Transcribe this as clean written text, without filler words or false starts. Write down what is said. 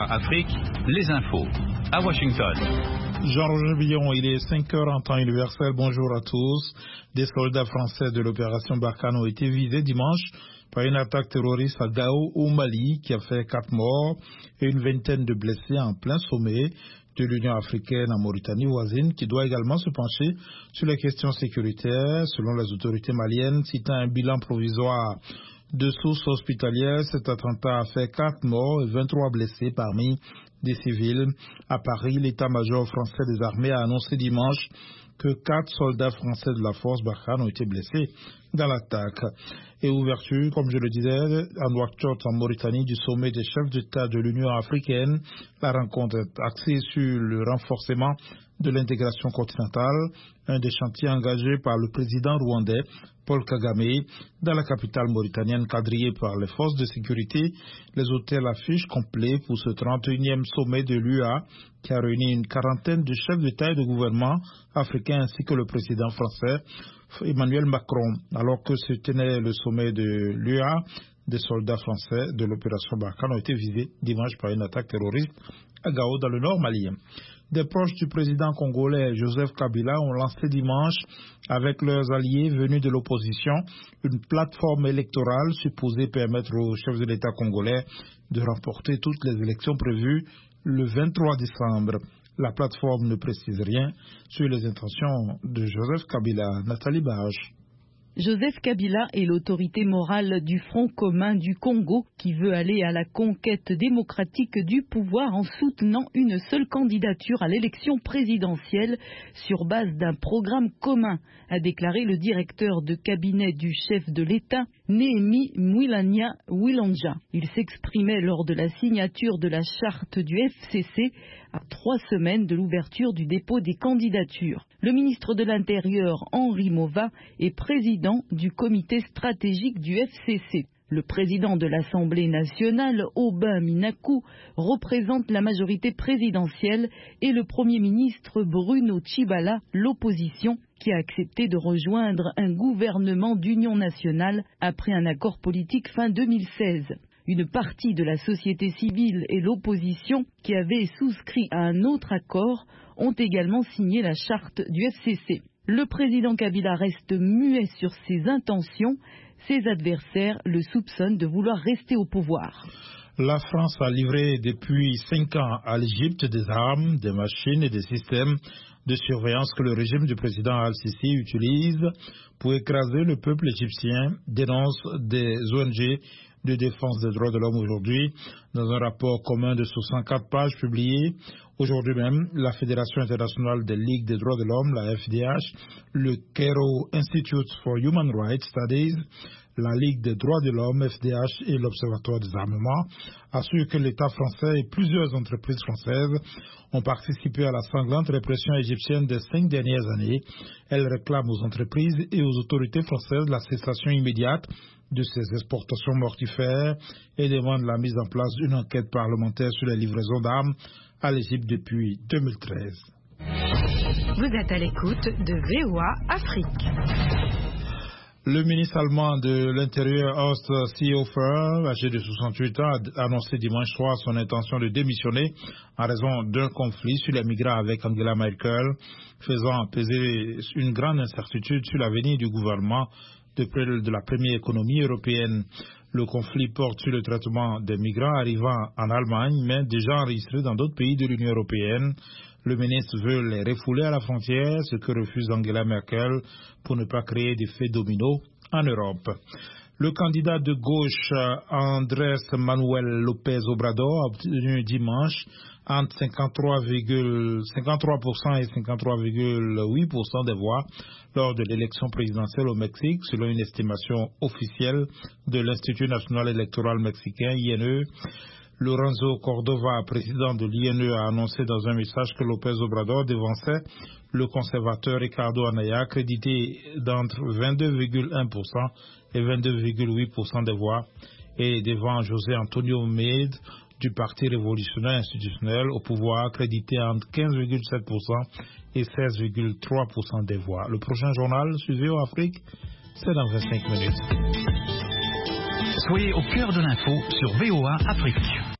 Afrique, les infos. À Washington. Jean-Roger Billon, il est 5 heures en temps universel. Bonjour à tous. Des soldats français de l'opération Barkhane ont été visés dimanche par une attaque terroriste à Gao au Mali qui a fait 4 morts et une vingtaine de blessés en plein sommet de l'Union africaine en Mauritanie voisine, qui doit également se pencher sur les questions sécuritaires. Selon les autorités maliennes, citant un bilan provisoire de sources hospitalières, cet attentat a fait 4 morts et 23 blessés parmi des civils. À Paris, l'état-major français des armées a annoncé dimanche que 4 soldats français de la force Barkhane ont été blessés dans l'attaque. Et ouverture, comme je le disais, à Nouakchott, en Mauritanie, du sommet des chefs d'État de l'Union africaine. La rencontre est axée sur le renforcement de l'intégration continentale, un des chantiers engagés par le président rwandais Paul Kagame dans la capitale mauritanienne, quadrillée par les forces de sécurité. Les hôtels affichent complet pour ce 31e sommet de l'UA qui a réuni une quarantaine de chefs d'État et de gouvernement africains ainsi que le président français Emmanuel Macron. Alors que se tenait le sommet de l'UA, des soldats français de l'opération Barkhane ont été visés dimanche par une attaque terroriste à Gao dans le nord malien. Des proches du président congolais Joseph Kabila ont lancé dimanche, avec leurs alliés venus de l'opposition, une plateforme électorale supposée permettre aux chefs de l'État congolais de remporter toutes les élections prévues le 23 décembre. La plateforme ne précise rien sur les intentions de Joseph Kabila. Nathalie Barge. Joseph Kabila est l'autorité morale du Front commun du Congo qui veut aller à la conquête démocratique du pouvoir en soutenant une seule candidature à l'élection présidentielle sur base d'un programme commun, a déclaré le directeur de cabinet du chef de l'État, Néhémie Mwilania Wilonja. Il s'exprimait lors de la signature de la charte du FCC à 3 semaines de l'ouverture du dépôt des candidatures. Le ministre de l'Intérieur, Henri Mova, est président du comité stratégique du FCC. Le président de l'Assemblée nationale, Aubin Minakou, représente la majorité présidentielle et le Premier ministre Bruno Tshibala, l'opposition, qui a accepté de rejoindre un gouvernement d'union nationale après un accord politique fin 2016. Une partie de la société civile et l'opposition, qui avaient souscrit à un autre accord, ont également signé la charte du FCC. Le président Kabila reste muet sur ses intentions. Ses adversaires le soupçonnent de vouloir rester au pouvoir. La France a livré depuis 5 ans à l'Égypte des armes, des machines et des systèmes de surveillance que le régime du président Al-Sisi utilise pour écraser le peuple égyptien, dénonce des ONG de défense des droits de l'homme aujourd'hui. Dans un rapport commun de 64 pages publié aujourd'hui même, la Fédération internationale des ligues des droits de l'homme, la FDH, le Cairo Institute for Human Rights Studies, la Ligue des droits de l'homme, FDH, et l'Observatoire des armements assurent que l'État français et plusieurs entreprises françaises ont participé à la sanglante répression égyptienne des 5 dernières années. Elles réclament aux entreprises et aux autorités françaises la cessation immédiate de ces exportations mortifères et demandent la mise en place d'une enquête parlementaire sur les livraisons d'armes à l'Égypte depuis 2013. Vous êtes à l'écoute de VOA Afrique. Le ministre allemand de l'Intérieur, Horst Seehofer, âgé de 68 ans, a annoncé dimanche soir son intention de démissionner en raison d'un conflit sur les migrants avec Angela Merkel, faisant peser une grande incertitude sur l'avenir du gouvernement de la première économie européenne. Le conflit porte sur le traitement des migrants arrivant en Allemagne, mais déjà enregistrés dans d'autres pays de l'Union européenne. Le ministre veut les refouler à la frontière, ce que refuse Angela Merkel pour ne pas créer d'effet domino en Europe. Le candidat de gauche Andrés Manuel López Obrador a obtenu dimanche entre 53% et 53,8% des voix lors de l'élection présidentielle au Mexique, selon une estimation officielle de l'Institut national électoral mexicain, INE. Lorenzo Cordova, président de l'INE, a annoncé dans un message que López Obrador devançait le conservateur Ricardo Anaya, crédité d'entre 22,1% et 22,8% des voix, et devant José Antonio Meade du Parti révolutionnaire institutionnel au pouvoir, crédité entre 15,7% et 16,3% des voix. Le prochain journal sur VOA Afrique, c'est dans 25 minutes. Soyez au cœur de l'info sur VOA Afrique.